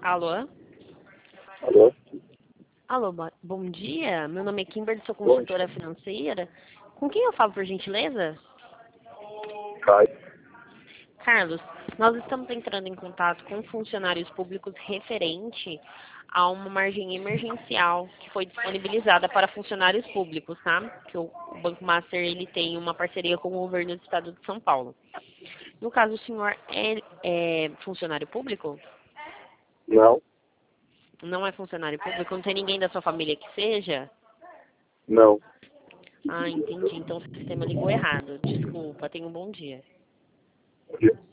Alô? Alô? Alô, bom dia. Meu nome é Kimberly, sou Bom consultora financeira. Com quem eu falo, por gentileza? Caio. Carlos, nós estamos entrando em contato com funcionários públicos referente a uma margem emergencial que foi disponibilizada para funcionários públicos, tá? Que o Banco Master ele tem uma parceria com o governo do estado de São Paulo. No caso, o senhor é funcionário público? Não, Não é funcionário público? Não tem ninguém da sua família que seja? não. Ah, entendi. Então o sistema ligou errado. Desculpa, tenha um bom dia. Bom dia.